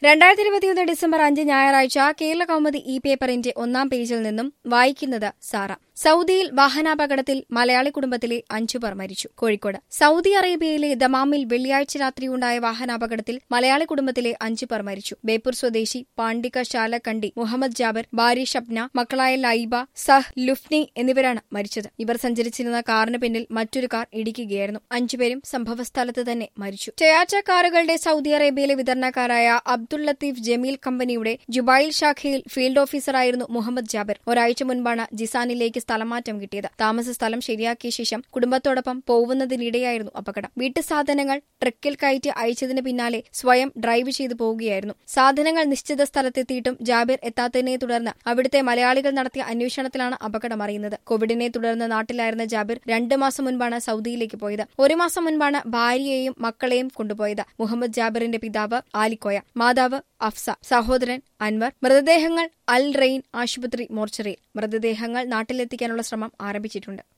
2021 December 5 ഞായറാഴ്ച കേരള കൗമുദി ഈ പേപ്പറിന്റെ ഒന്നാം പേജിൽ നിന്നും വായിക്കുന്നത് സാറ. സൗദിയിൽ വാഹനാപകടത്തിൽ മലയാളി കുടുംബത്തിലെ 5 പേർ മരിച്ചു. കോഴിക്കോട് സൗദി അറേബ്യയിലെ ദമാമിൽ വെള്ളിയാഴ്ച രാത്രിയുണ്ടായ വാഹനാപകടത്തിൽ മലയാളി കുടുംബത്തിലെ 5 പേർ മരിച്ചു. ബേപ്പൂർ സ്വദേശി പാണ്ടിക ശാലക്കണ്ടി മുഹമ്മദ് ജാബർ, ഭാര്യ ഷബ്ന, മക്കളായ ലൈബ, സഹ്, ലുഫ്നി എന്നിവരാണ് മരിച്ചത്. ഇവർ സഞ്ചരിച്ചിരുന്ന കാറിന് പിന്നിൽ മറ്റൊരു കാർ ഇടിക്കുകയായിരുന്നു. 5 പേരും സംഭവസ്ഥലത്ത് തന്നെ മരിച്ചു. ടൊയോട്ട കാറുകളുടെ സൗദി അറേബ്യയിലെ വിതരണക്കാരായ അബ്ദുൾ ലത്തീഫ് ജമീൽ കമ്പനിയുടെ ജുബൈൽ ശാഖയിൽ ഫീൽഡ് ഓഫീസറായിരുന്നു മുഹമ്മദ് ജാബിർ. ഒരാഴ്ച മുൻപാണ് ജിസാനിലേക്ക് സ്ഥലമാറ്റം കിട്ടിയത്. താമസ സ്ഥലം ശരിയാക്കിയ ശേഷം കുടുംബത്തോടൊപ്പം പോകുന്നതിനിടെയായിരുന്നു അപകടം. വീട്ടു സാധനങ്ങൾ ട്രക്കിൽ കയറ്റി അയച്ചതിന് പിന്നാലെ സ്വയം ഡ്രൈവ് ചെയ്തു പോവുകയായിരുന്നു. സാധനങ്ങൾ നിശ്ചിത സ്ഥലത്തെത്തിയിട്ടും ജാബിർ എത്താത്തതിനെ തുടർന്ന് അവിടുത്തെ മലയാളികൾ നടത്തിയ അന്വേഷണത്തിലാണ് അപകടം അറിയുന്നത്. കോവിഡിനെ തുടർന്ന് നാട്ടിലായിരുന്ന ജാബിർ 2 മാസം മുൻപാണ് സൗദിയിലേക്ക് പോയത്. 1 മാസം മുൻപാണ് ഭാര്യയെയും മക്കളെയും കൊണ്ടുപോയത്. മുഹമ്മദ് ജാബിറിന്റെ പിതാവ് ആലിക്കോയ, മാതാവ് അഫ്സ, സഹോദരൻ അൻവർ. മൃതദേഹങ്ങൾ അൽ റെയിൻ ആശുപത്രി മോർച്ചറിയിൽ. മൃതദേഹങ്ങൾ നാട്ടിലെത്തിക്കാനുള്ള ശ്രമം ആരംഭിച്ചിട്ടുണ്ട്.